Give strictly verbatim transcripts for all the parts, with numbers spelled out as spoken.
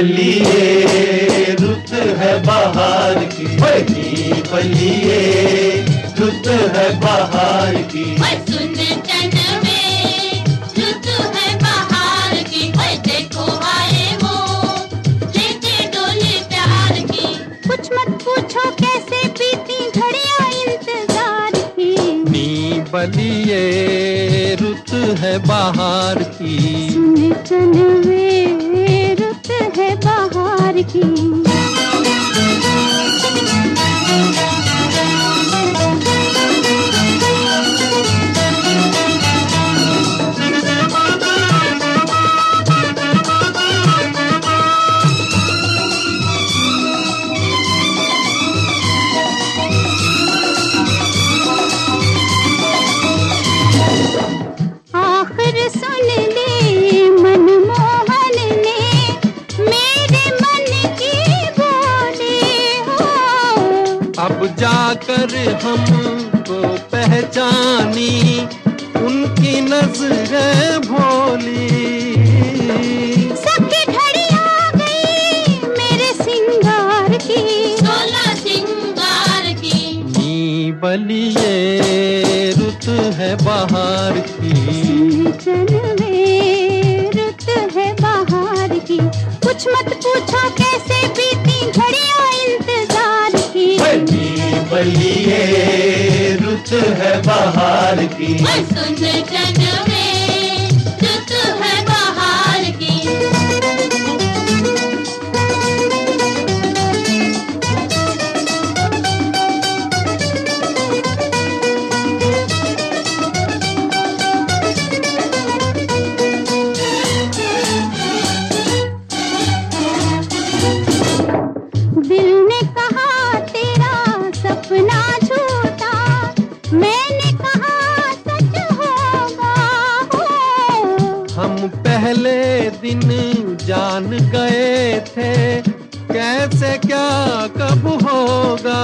बलिए रुत है बहार की, नी बलिए रुत है बहार की। सुन चन में रुत है बहार की, देखो आए वो लेके डोली प्यार की। कुछ मत पूछो कैसे बीती घड़ियां इंतजार की, नी बलिए रुत है बहार की। सुन चन में रुत है बहार की। अब जाकर हमको पहचानी उनकी नजरें भोली। सबकी घड़ी आ गई मेरे सिंगार की, सोलह सिंगार की। नी बलिए रुत है बहार की, चन में रुत है बहार की। कुछ मत पूछो कैसे बीती घड़ियां इंतजार की, नी बलिए रुत है बहार की। सुन चन में रुत है बहार की। दिल ने कहा तेरा सपना झूठा, मैंने कहा सच होगा हो। हम पहले दिन जान गए थे कैसे क्या कब होगा।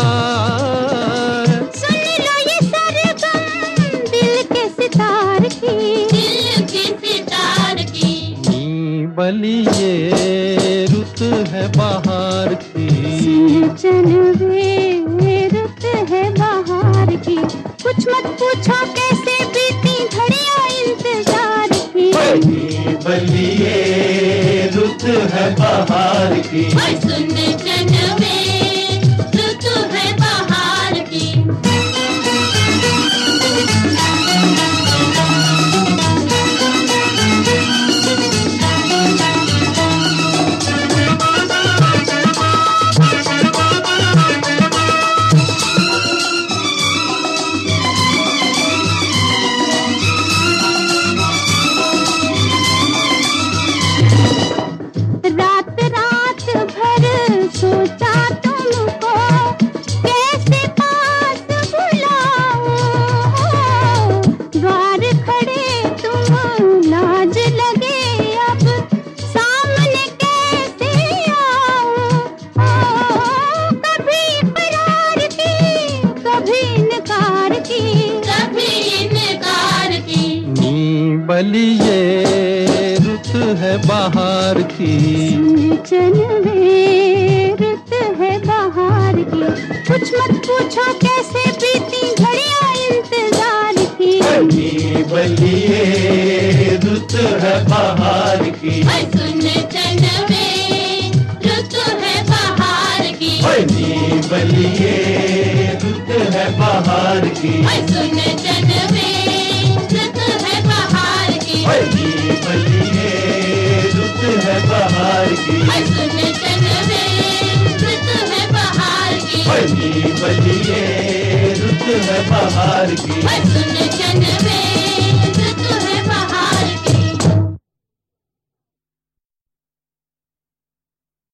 सुन लो ये सरगम दिल के सितार की, दिल की सितार की। नी बलिए रुत है बहार की, चन में रुत है बहार की। कुछ मत पूछो कैसे बीती घड़ियां इंतजार की, नी बलिए रुत है बहार की। सुन चन में रुत है बहार की। रात रात भर सोचा तुमको कैसे पास बुलाऊं। द्वार खड़े तुम लाज लगे अब सामने कैसे आऊं। कभी इकरार की कभी इनकार की, कभी इनकार की। नी बलिए रुत है बहार की, चन में रुत है बहार की। कुछ मत पूछो कैसे बीती घड़ियां इंतजार की, नी बलिए रुत है बहार की। सुन चन में रुत है बहार की। नी बलिए रुत है बहार की। सुन चन में रुत है बहार की। नी बलिए रुत है बहार की। सुन चन में रुत है बहार की। नी बलिए रुत है बहार की। सुन चन में